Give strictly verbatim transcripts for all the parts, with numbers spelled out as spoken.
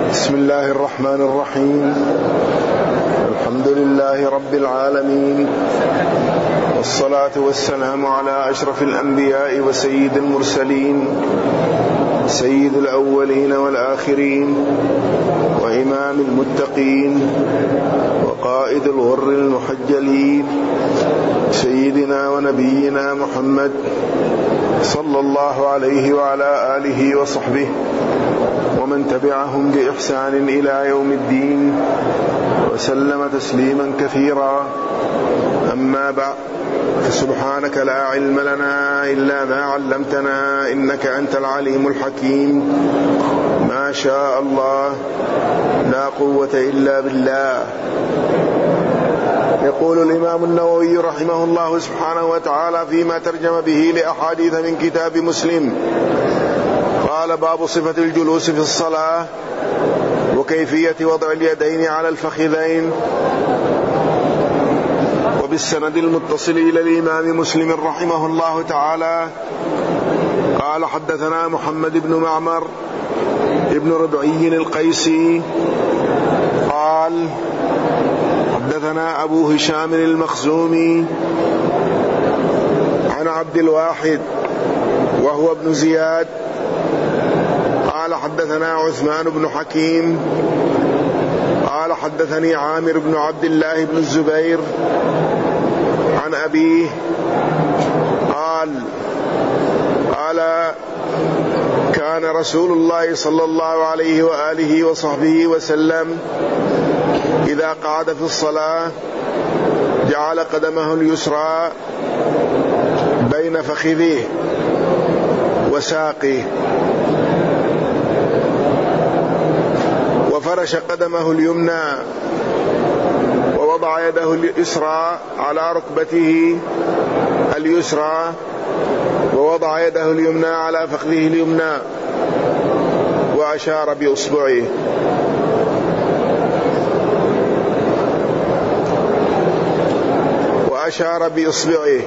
بسم الله الرحمن الرحيم. الحمد لله رب العالمين، والصلاة والسلام على أشرف الأنبياء وسيد المرسلين، سيد الأولين والآخرين، وإمام المتقين، وقائد الغر المحجلين، سيدنا ونبينا محمد صلى الله عليه وعلى آله وصحبه ومن تبعهم بإحسان إلى يوم الدين، وسلم تسليما كثيرا. أما بعد، فسبحانك لا علم لنا إلا ما علمتنا إنك أنت العليم الحكيم. ما شاء الله لا قوة إلا بالله. يقول الإمام النووي رحمه الله سبحانه وتعالى فيما ترجم به لأحاديث من كتاب مسلم، قال: باب صفة الجلوس في الصلاة وكيفية وضع اليدين على الفخذين. وبالسند المتصل إلى الإمام مسلم رحمه الله تعالى قال: حدثنا محمد بن معمر ابن ربعي القيسي قال: حدثنا أبو هشام المخزومي عن عبد الواحد وهو ابن زياد قال: حدثنا عثمان بن حكيم قال: حدثني عامر بن عبد الله بن الزبير عن أبيه قال: قال: كان رسول الله صلى الله عليه وآله وصحبه وسلم إذا قعد في الصلاة جعل قدمه اليسرى بين فخذيه وساقيه، وفرش قدمه اليمنى، ووضع يده اليسرى على ركبته اليسرى، ووضع يده اليمنى على فخذه اليمنى، وأشار بإصبعه. وأشار بإصبعه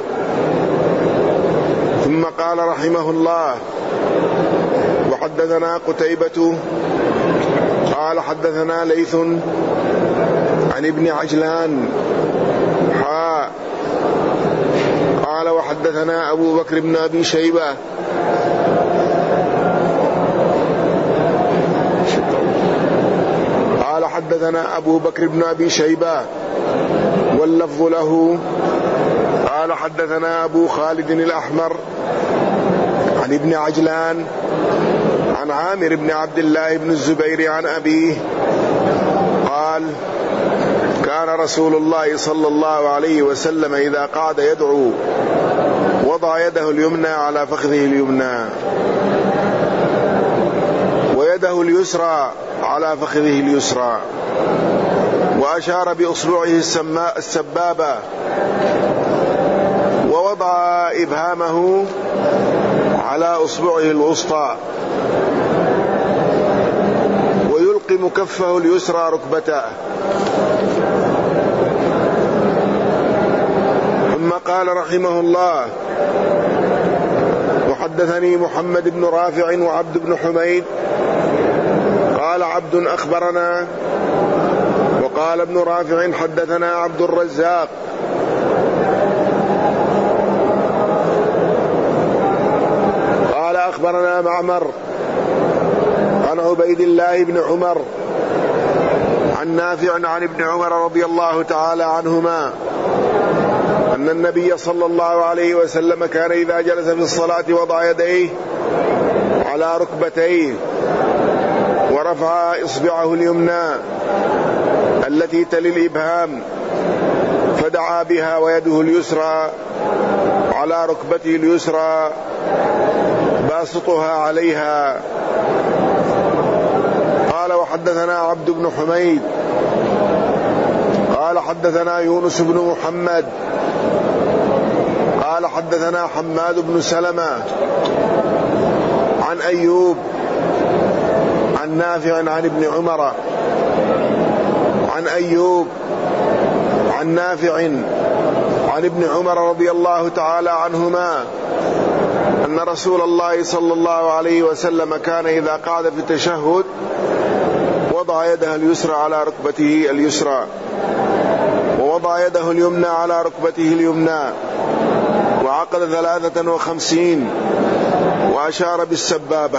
ثم قال رحمه الله: وحدثنا قتيبة قال: حدثنا ليث عن ابن عجلان حاء قال: وحدثنا أبو بكر بن أبي شيبة قال: حدثنا أبو بكر بن أبي شيبة واللفظ له قال: حدثنا أبو خالد الأحمر عن ابن عجلان عن عامر بن عبد الله بن الزبير عن أبيه قال: كان رسول الله صلى الله عليه وسلم إذا قعد يدعو وضع يده اليمنى على فخذه اليمنى، ويده اليسرى على فخذه اليسرى، وأشار بإصبعه السبابة، ووضع إبهامه على أصبعه الوسطى، ويلقم كفه اليسرى ركبته. ثم قال رحمه الله: وحدثني محمد بن رافع وعبد بن حميد قال: عبد أخبرنا، وقال ابن رافع: حدثنا عبد الرزاق قال: أخبرنا معمر عن عبيد الله بن عمر عن نافع عن ابن عمر رضي الله تعالى عنهما أن النبي صلى الله عليه وسلم كان إذا جلس في الصلاة وضع يديه على ركبتيه، ورفع إصبعه اليمنى التي تلي الإبهام، فدعا بها ويده اليسرى على ركبته اليسرى باسطها عليها. قال: وحدثنا عبد بن حميد قال: حدثنا يونس بن محمد قال: حدثنا حماد بن سلمة عن أيوب عن نافع عن ابن عمر عن أيوب عن نافع عن ابن عمر رضي الله تعالى عنهما أن رسول الله صلى الله عليه وسلم كان إذا قعد في التشهد ووضع يده اليسرى على ركبته اليسرى، ووضع يده اليمنى على ركبته اليمنى، وعقد ثلاثة وخمسين، وأشار بالسبابة.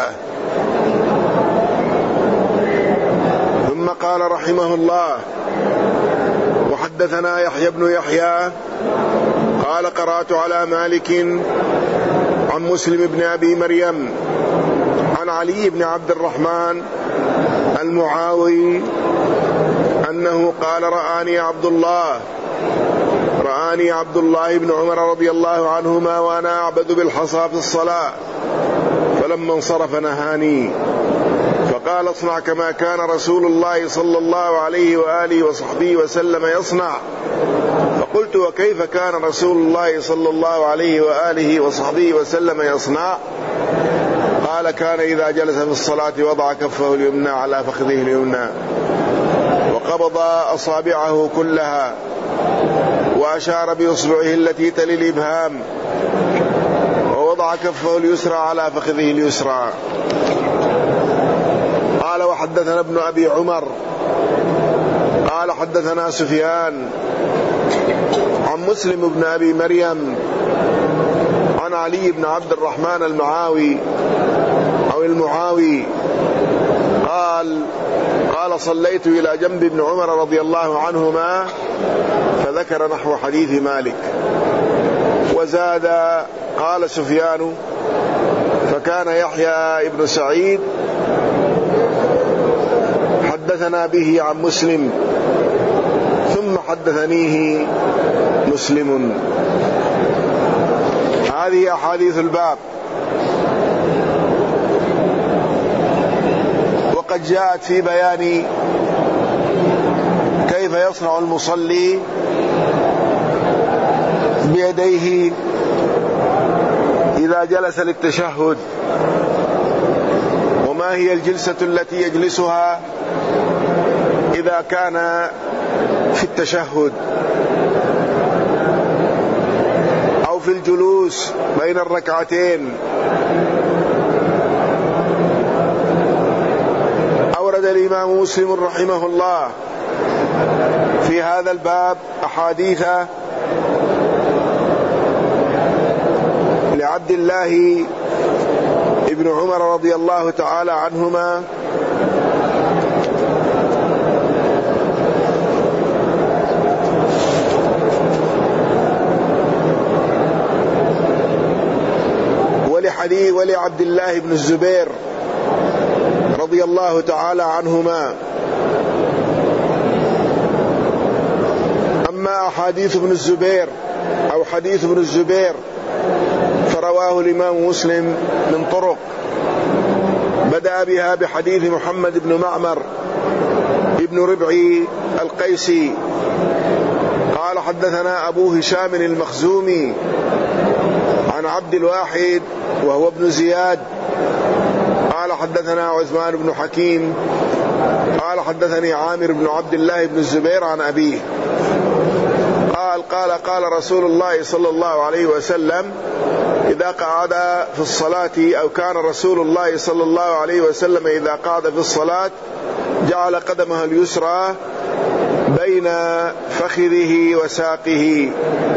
ثم قال رحمه الله: وحدثنا يحيى بن يحيى قال قرأت على مالك عن مسلم بن أبي مريم عن علي بن عبد الرحمن المعاوي أنه قال: رآني عبد الله رآني عبد الله بن عمر رضي الله عنهما وأنا أعبد بالحصى في الصلاة، فلما انصرف نهاني فقال: اصنع كما كان رسول الله صلى الله عليه وآله وصحبه وسلم يصنع. فقلت: وكيف كان رسول الله صلى الله عليه وآله وصحبه وسلم يصنع؟ قال: كان إذا جلس في الصلاة وضع كفه اليمنى على فخذه اليمنى، وقبض أصابعه كلها، وأشار بإصبعه التي تلي الإبهام، ووضع كفه اليسرى على فخذه اليسرى. قال: وحدثنا ابن أبي عمر قال حدثنا سفيان عن مسلم بن أبي مريم عن علي بن عبد الرحمن المعاوي أو المعاوي قال: قال: صليت إلى جنب ابن عمر رضي الله عنهما، فذكر نحو حديث مالك، وزاد قال سفيان: فكان يحيى ابن سعيد حدثنا به عن مسلم، ثم حدثنيه مسلم. هذه أحاديث الباب، وقد جاءت في بيان كيف يصنع المصلي بيديه إذا جلس للتشهد، وما هي الجلسة التي يجلسها إذا كان في التشهد أو في الجلوس بين الركعتين. أورد الإمام مسلم رحمه الله في هذا الباب أحاديث لعبد الله ابن عمر رضي الله تعالى عنهما ولحديث ولعبد الله بن الزبير رضي الله تعالى عنهما. أما أحاديث ابن الزبير أو حديث ابن الزبير فرواه الإمام مسلم من طرق، بدأ بها بحديث محمد بن معمر ابن ربعي القيسي قال: حدثنا أبو هشام المخزومي عن عبد الواحد وهو ابن زياد قال: حدثنا عثمان بن حكيم قال: حدثني عامر بن عبد الله بن الزبير عن أبيه قال: قال قال رسول الله صلى الله عليه وسلم: إذا قعد في الصلاة أو كان رسول الله صلى الله عليه وسلم إذا قعد في الصلاة جعل قدمه اليسرى بين فخذه وساقه،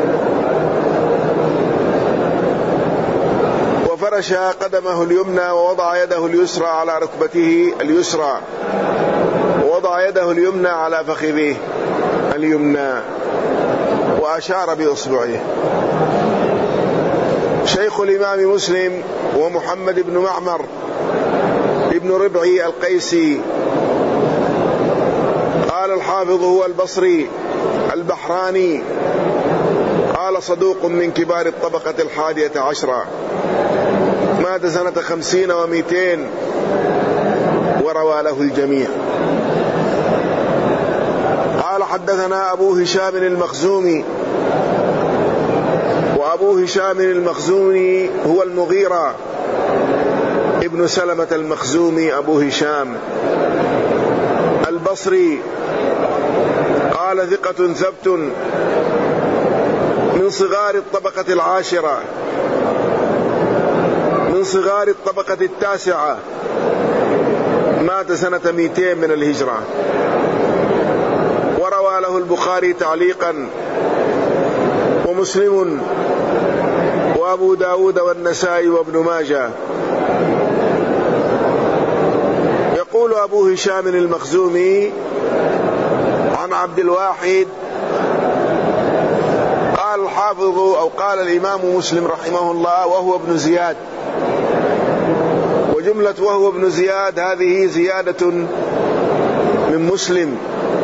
وفرش قدمه اليمنى، ووضع يده اليسرى على ركبته اليسرى، ووضع يده اليمنى على فخذه اليمنى، وأشار بإصبعه. شيخ الإمام مسلم ومحمد بن معمر ابن ربعي القيسي قال الحافظ هو البصري البحراني قال: صدوق من كبار الطبقة الحادية عشرة، مات سنة خمسين ومئتين، وروى له الجميع. قال: حدثنا أبو هشام المخزومي، وأبو هشام المخزومي هو المغيرة ابن سلمة المخزومي أبو هشام البصري قال: ثقة ثبت من صغار الطبقة العاشرة من صغار الطبقة التاسعة، مات مات سنة مئتين من الهجرة. وروى له البخاري تعليقا ومسلم وأبو داود والنسائي وابن ماجه. يقول أبو هشام المخزومي عن عبد الواحد قال الحافظ أو قال الإمام مسلم رحمه الله وهو ابن زياد، وجملة وهو ابن زياد هذه زيادة من مسلم،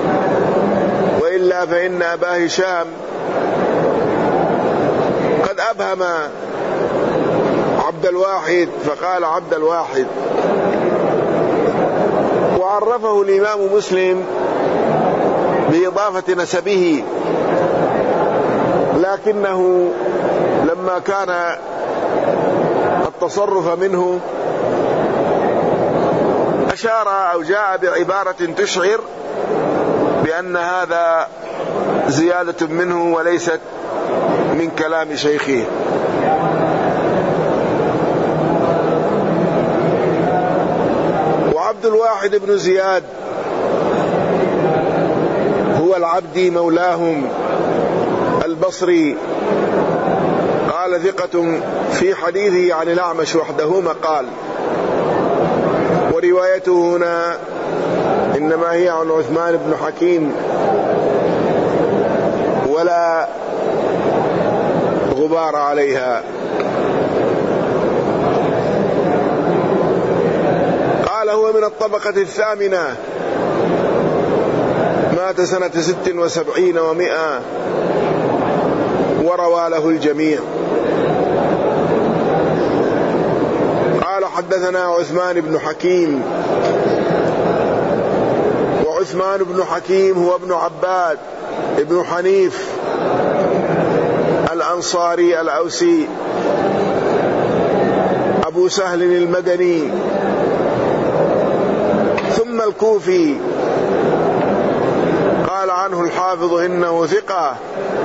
وإلا فإن أبا هشام قد أبهم عبد الواحد فقال عبد الواحد. وعرفه الإمام مسلم بإضافة نسبه، لكنه لما كان التصرف منه أشار أو جاء بعبارة تشعر بأن هذا زيادة منه وليست من كلام شيخه. وعبد الواحد بن زياد هو العبدي مولاهم البصري، قال ثقة في حديثه عن الأعمش وحده ما قال. وروايته هنا إنما هي عن عثمان بن حكيم ولا غبار عليها. قال هو من الطبقة الثامنة، مات سنة ست وسبعين ومئة، وروى له الجميع. قال حدثنا عثمان بن حكيم، وعثمان بن حكيم هو ابن عباد ابن حنيف الأنصاري الأوسي أبو سهل المدني ثم الكوفي. قال عنه الحافظ إنه ثقة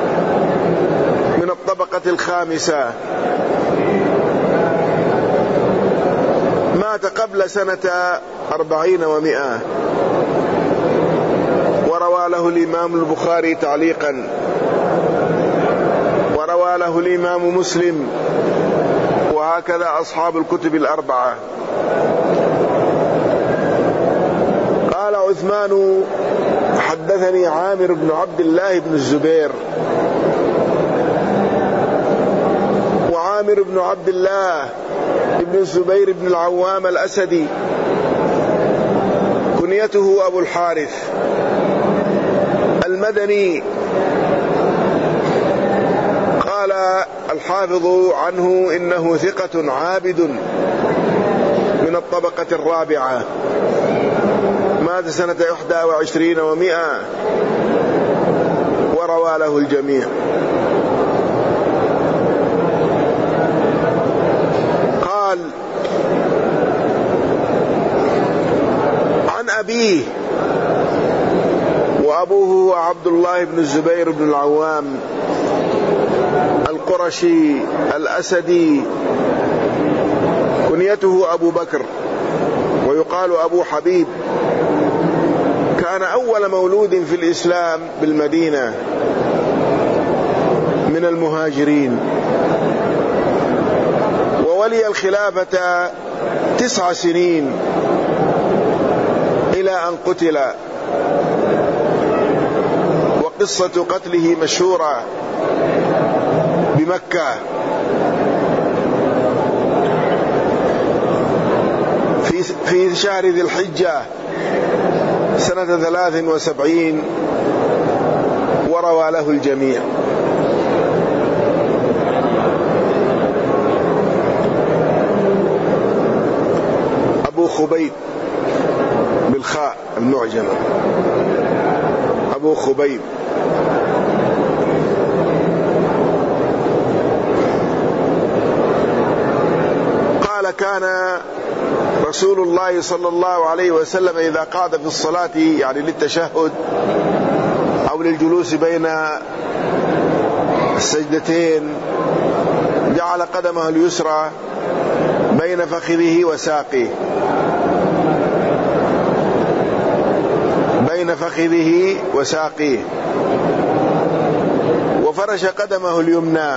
من الطبقة الخامسة، مات قبل سنة أربعين ومئة، وروى له الإمام البخاري تعليقا، وروى له الإمام مسلم، وهكذا أصحاب الكتب الأربعة. قال عثمان حدثني عامر بن عبد الله بن الزبير، وعامر بن عبد الله ابن الزبير بن العوام الأسدي كنيته أبو الحارث المدني. قال الحافظ عنه إنه ثقة عابد من الطبقة الرابعة، مات سنة إحدى وعشرين ومئة، وروى له الجميع. قال عن أبيه، وأبوه هو عبد الله بن الزبير بن العوام القرشي الأسدي، كنيته أبو بكر، ويقال أبو حبيب. كان أول مولود في الإسلام بالمدينة من المهاجرين، وولي الخلافة تسع سنين إلى أن قتل. وقصة قتله مشهورة بمكة في في شهر ذي الحجة سنة ثلاث وسبعين، وروى له الجميع. أبو خبيب بالخاء المعجمة، أبو خبيب. قال كان رسول الله صلى الله عليه وسلم إذا قعد في الصلاة، يعني للتشهد أو للجلوس بين السجدتين، جعل قدمه اليسرى بين فخذه وساقه، بين فخذه وساقيه، وفرش قدمه اليمنى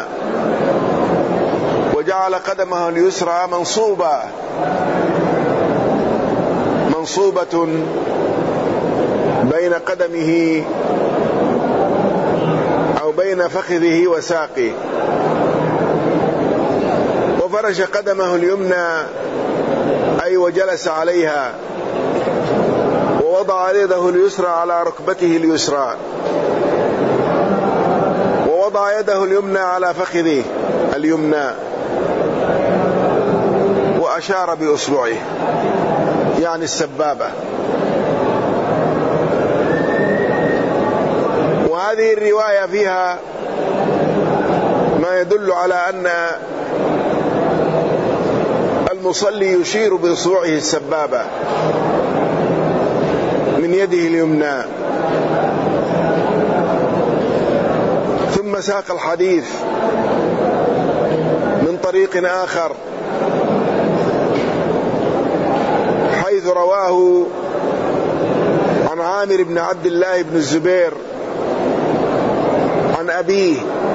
وجعل قدمه اليسرى منصوبة منصوبة بين قدمه أو بين فخذه وساقه، وفرش قدمه اليمنى أي وجلس عليها، ووضع يده اليسرى على ركبته اليسرى، ووضع يده اليمنى على فخذه اليمنى، وأشار بأصبعه يعني السبابة. وهذه الرواية فيها ما يدل على أن المصلي يشير بأصبعه السبابة من يده اليمنى. ثم ساق الحديث من طريق آخر حيث رواه عن عامر بن عبد الله بن الزبير عن أبيه،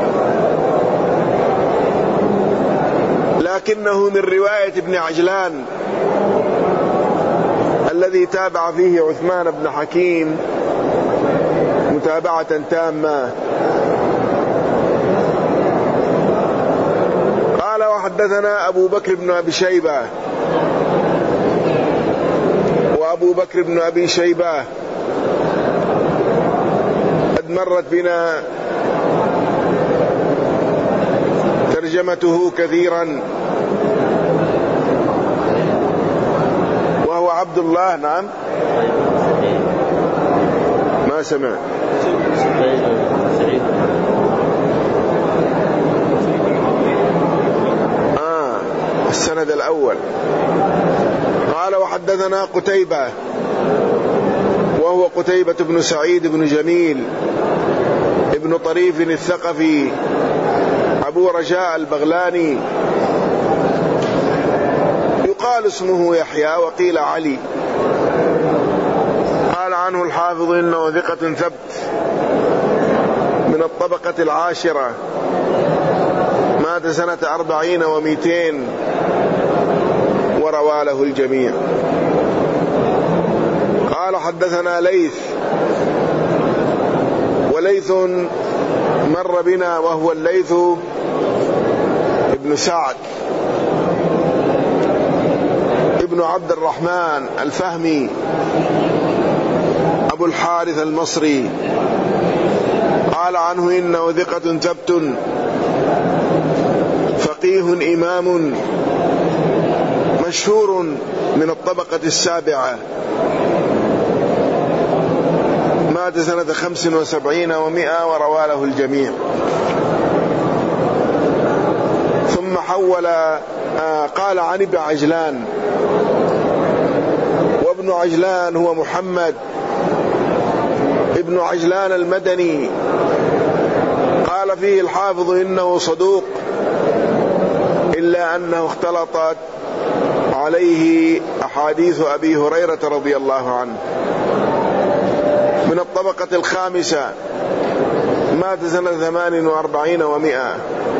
لكنه من رواية ابن عجلان الذي تابع فيه عثمان بن حكيم متابعة تامة. قال وحدثنا أبو بكر بن أبي شيبة، وأبو بكر بن أبي شيبة قد مرت بنا ترجمته كثيرا، وهو عبد الله. نعم ما سمع. آه السند الأول. قال وحدثنا قتيبة، وهو قتيبة بن سعيد بن جميل ابن طريف الثقفي أبو رجاء البغلاني، يقال اسمه يحيى وقيل علي. قال عنه الحافظ إنه ثقة ثبت من الطبقة العاشرة، مات سنة أربعين ومئتين، وروى له الجميع. قال حدثنا ليث، وليث مر بنا وهو الليث ابن سعد ابن عبد الرحمن الفهمي أبو الحارث المصري. قال عنه إنه ثقة ثبت فقيه إمام مشهور من الطبقة السابعة، مات سنة خمس وسبعين ومئة، وروى له الجميع. ثم حول آه قال عن ابن عجلان، وابن عجلان هو محمد ابن عجلان المدني. قال فيه الحافظ إنه صدوق، إلا أنه اختلطت عليه أحاديث أبي هريرة رضي الله عنه، من الطبقة الخامسة، مات سنة ثمان وأربعين ومئة.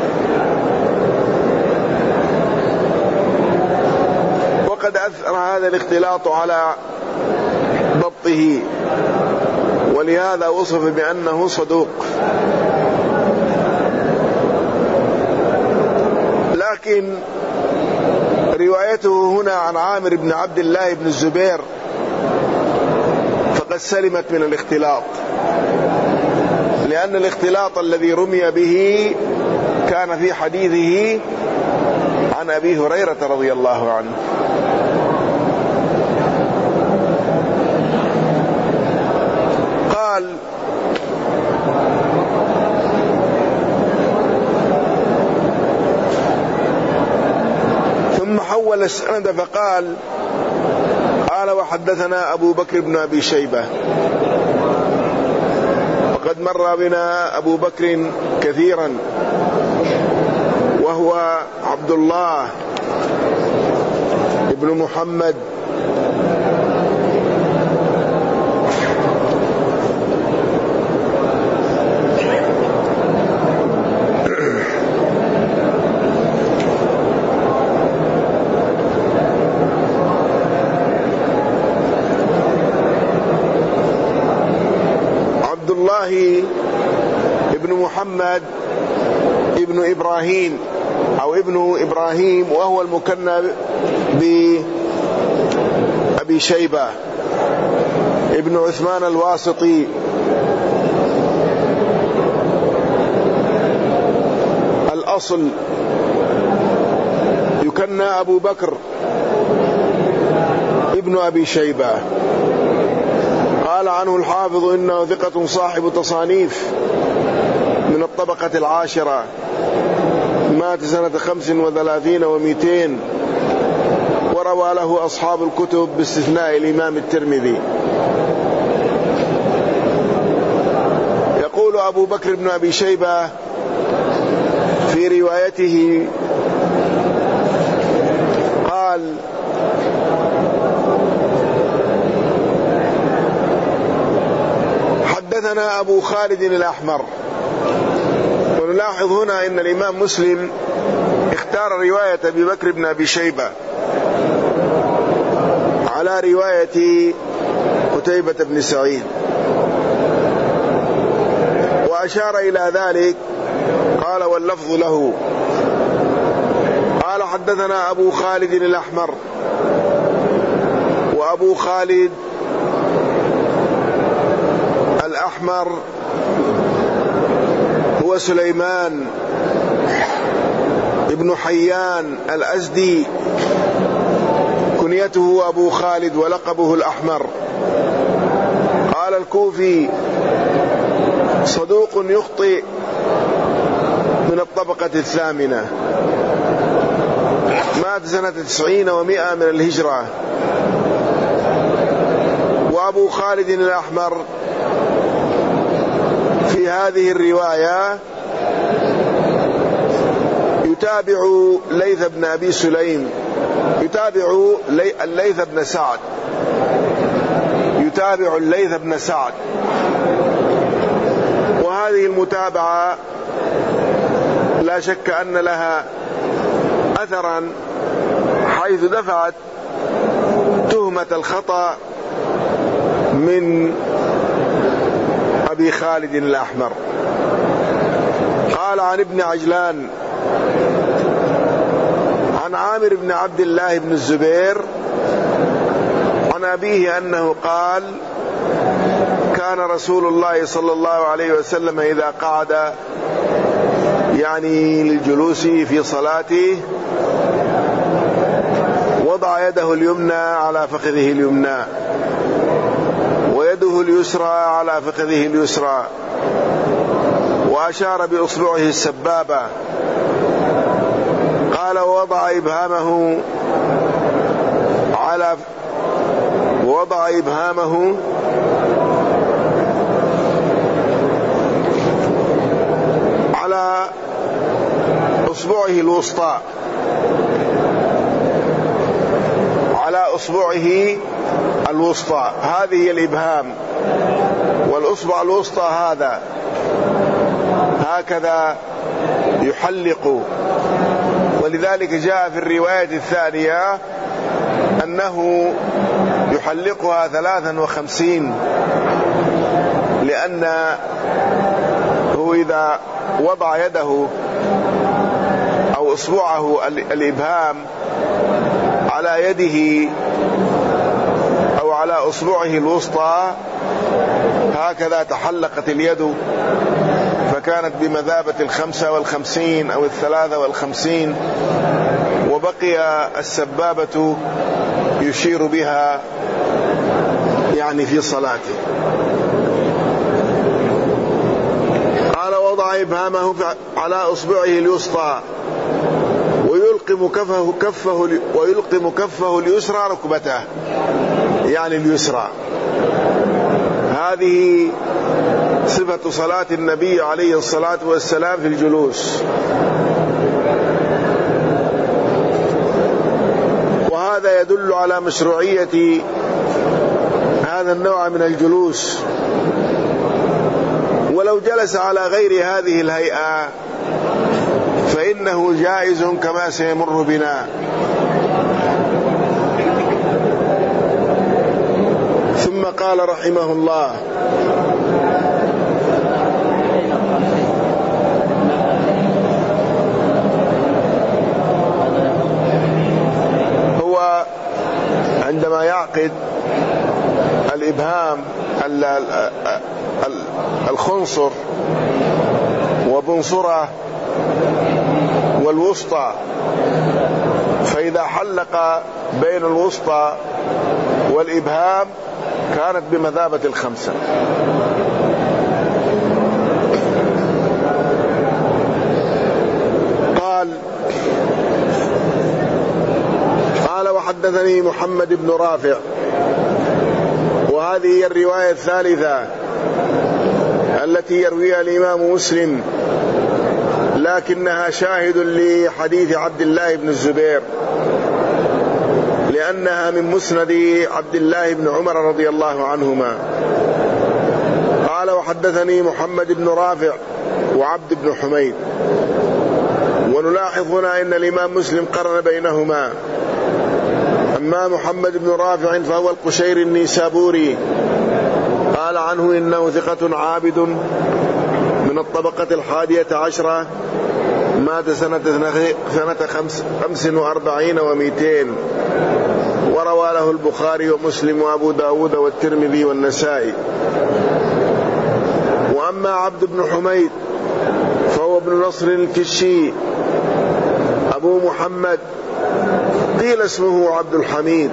وقد أثر هذا الاختلاط على ضبطه، ولهذا وصف بأنه صدوق. لكن روايته هنا عن عامر بن عبد الله بن الزبير فقد سلمت من الاختلاط، لأن الاختلاط الذي رمي به كان في حديثه عن أبي هريرة رضي الله عنه. قال ثم حول السند فقال قال وحدثنا أبو بكر بن أبي شيبة، وقد مر بنا أبو بكر كثيرا، وهو عبد الله ابن محمد الله ابن محمد ابن إبراهيم أو ابن إبراهيم، وهو المكنى بأبي شيبة، ابن عثمان الواسطي. الأصل يكنى أبو بكر ابن أبي شيبة. قال عنه الحافظ إنه ثقة صاحب تصانيف من الطبقة العاشرة، مات سنة خمس وثلاثين ومئتين، وروى له أصحاب الكتب باستثناء الإمام الترمذي. يقول أبو بكر بن أبي شيبة في روايته قال: حدثنا أبو خالد الأحمر. ونلاحظ هنا أن الإمام مسلم اختار رواية أبي بكر بن أبي شيبة على رواية قتيبة بن سعيد، وأشار إلى ذلك قال: واللفظ له. قال: حدثنا أبو خالد الأحمر. وأبو خالد الأحمر هو سليمان ابن حيان الأزدي، كنيته أبو خالد ولقبه الأحمر. قال: الكوفي، صدوق يخطئ، من الطبقة الثامنة، مات سنة تسعين ومئة من الهجرة. وأبو خالد الأحمر في هذه الرواية يتابع ليث بن أبي سليم، يتابع الليث بن سعد، يتابع الليث بن سعد. وهذه المتابعة لا شك أن لها أثرا، حيث دفعت تهمة الخطأ من أبي خالد الأحمر. قال: عن ابن عجلان عن عامر بن عبد الله بن الزبير عن أبيه أنه قال: كان رسول الله صلى الله عليه وسلم إذا قعد، يعني للجلوس في صلاته، وضع يده اليمنى على فخذه اليمنى، ويده اليسرى على فخذه اليسرى، وأشار بإصبعه السبابة. قال: ووضع إبهامه على ووضع إبهامه على أصبعه الوسطى، على أصبعه الوسطى، هذه الإبهام، والأصبع الوسطى هذا هكذا يحلق. ولذلك جاء في الرواية الثانية أنه يحلقها ثلاثا وخمسين، لأنه إذا وضع يده أو أصبعه الإبهام على يده أو على أصبعه الوسطى، هكذا تحلقت اليد، فكانت بمثابة الخمسة والخمسين أو الثلاثة والخمسين، وبقي السبابة يشير بها يعني في صلاته. قال: وضع إبهامه على أصبعه اليسطى، ويلقم كفه كفه ويلقم كفه اليسرى ركبته، يعني اليسرى. هذه صفة صلاة النبي عليه الصلاة والسلام في الجلوس. وهذا يدل على مشروعية هذا النوع من الجلوس. ولو جلس على غير هذه الهيئة فإنه جائز كما سيمر بنا. ثم قال رحمه الله: الفاقد الإبهام الخنصر وبنصرة والوسطى، فإذا حلق بين الوسطى والإبهام كانت بمثابة الخمسة. قال قال وحدثني محمد بن رافع، وهذه هي الرواية الثالثة التي يرويها الإمام مسلم، لكنها شاهد لحديث عبد الله بن الزبير، لأنها من مسند عبد الله بن عمر رضي الله عنهما. قال وحدثني محمد بن رافع وعبد بن حميد. ونلاحظ هنا أن الإمام مسلم قرن بينهما. أما محمد بن رافع فهو القشيري النيسابوري، قال عنه إنه ثقة عابد من الطبقة الحادية عشرة، مات سنة سنة خمس, خمس وأربعين ومئتين، وروى له البخاري ومسلم وأبو داود والترمذي والنسائي. وأما عبد بن حميد فهو ابن نصر الكشي أبو محمد، قيل اسمه عبد الحميد،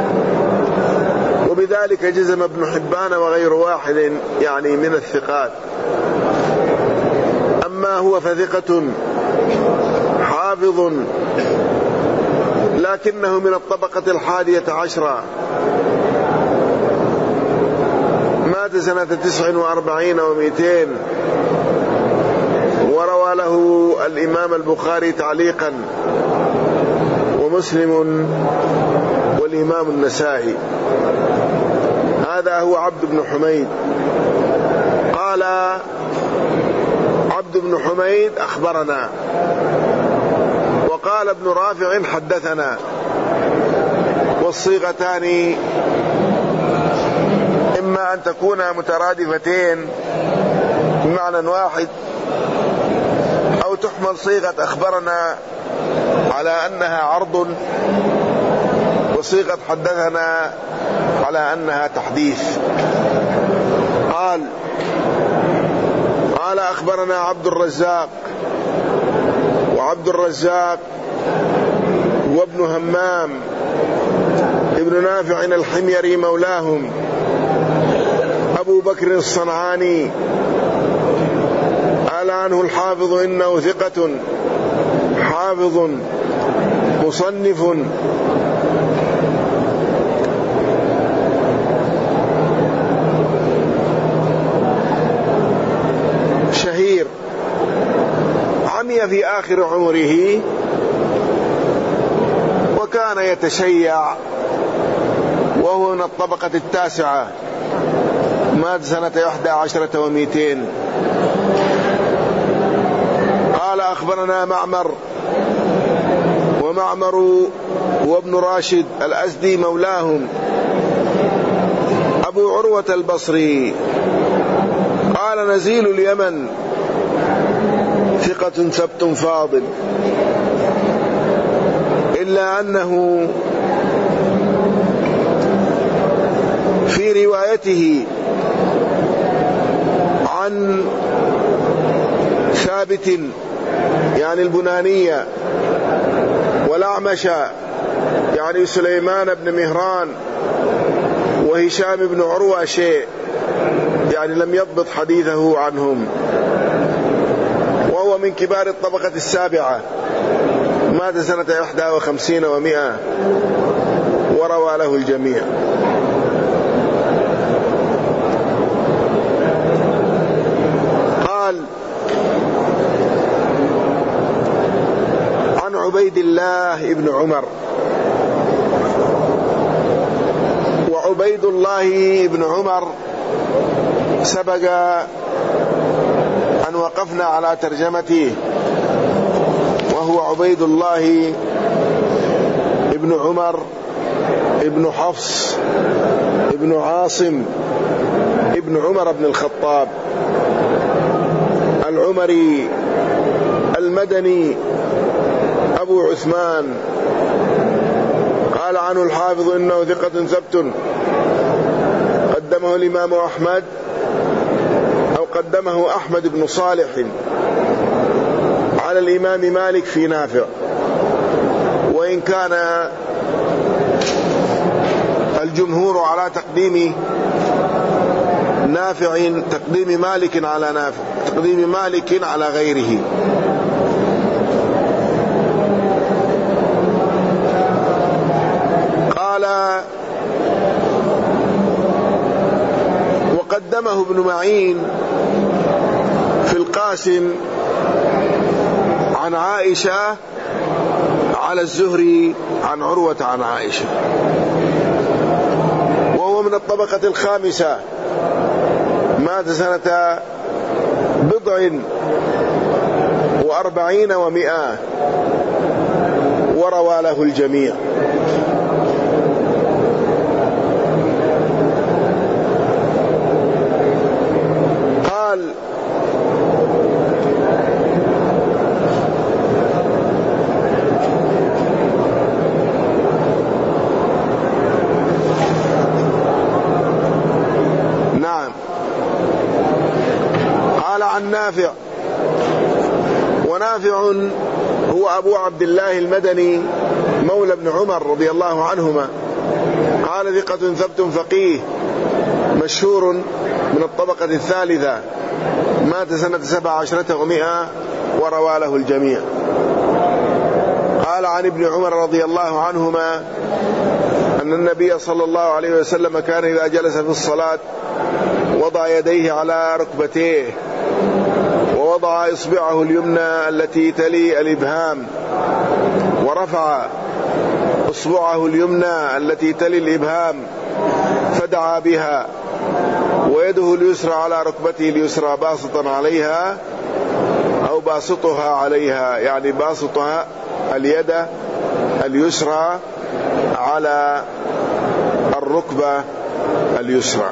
وبذلك جزم ابن حبان وغير واحد يعني من الثقات. أما هو فثقة حافظ، لكنه من الطبقة الحادية عشرة، مات سنة تسع وأربعين ومئتين، وروى له الإمام البخاري تعليقا ومسلم والإمام النسائي. هذا هو عبد بن حميد. قال عبد بن حميد أخبرنا، وقال ابن رافع حدثنا، والصيغتان إما أن تكونا مترادفتين بمعنى واحد، أو تحمل صيغة أخبرنا على أنها عرض، وصيغة حدثنا على أنها تحديث. قال قال أخبرنا عبد الرزاق، وعبد الرزاق وابن همام ابن نافع الحميري مولاهم أبو بكر الصنعاني، قال عنه الحافظ إنه ثقة حافظ مصنف شهير، عمي في آخر عمره وكان يتشيع، وهو من الطبقة التاسعة، مات سنة إحدى عشرة ومئتين. قال أخبرنا معمر، ومعمر وابن راشد الأزدي مولاهم أبو عروة البصري، قال نزيل اليمن ثقة ثبت فاضل، إلا أنه في روايته عن ثابت يعني البنانية، والأعمش يعني سليمان بن مهران، وهشام بن عروة شيء، يعني لم يضبط حديثه عنهم، وهو من كبار الطبقة السابعة، مات سنة إحدى وخمسين ومئة، وروى له الجميع. قال عن عبيد الله بن عمر، وعبيد الله بن عمر سبق أن وقفنا على ترجمته، وهو عبيد الله ابن عمر ابن حفص ابن عاصم ابن عمر بن الخطاب العمري المدني أبو عثمان. قال عنه الحافظ إنه ثقة ثبت قدمه الإمام أحمد أو قدمه أحمد بن صالح على الإمام مالك في نافع، وإن كان الجمهور على تقديم نافع تقديم مالك على نافع تقديم مالك على غيره. قال وقدمه ابن معين في القاسم عن عائشة على الزهري عن عروة عن عائشة، وهو من الطبقة الخامسة، مات سنة بضع وأربعين ومئة، وروى له الجميع. قال نعم قال عن نافع، ونافع هو أبو عبد الله المدني مولى ابن عمر رضي الله عنهما، قال ثقة ثبت فقيه مشهور من الطبقة الثالثة، مات سنة سبع عشرة ومئة، وروى له الجميع. قال عن ابن عمر رضي الله عنهما أن النبي صلى الله عليه وسلم كان إذا جلس في الصلاة وضع يديه على ركبتيه، ووضع إصبعه اليمنى التي تلي الإبهام، ورفع إصبعه اليمنى التي تلي الإبهام فدعا بها، ويده اليسرى على ركبته اليسرى باسطا عليها أو باسطها عليها، يعني باسطها اليد اليسرى على الركبة اليسرى.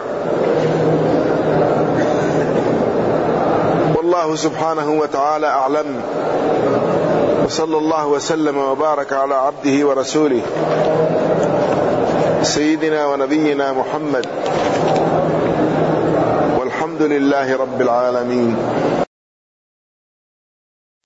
والله سبحانه وتعالى أعلم، وصلى الله وسلم وبارك على عبده ورسوله سيدنا ونبينا محمد، والحمد لله رب العالمين.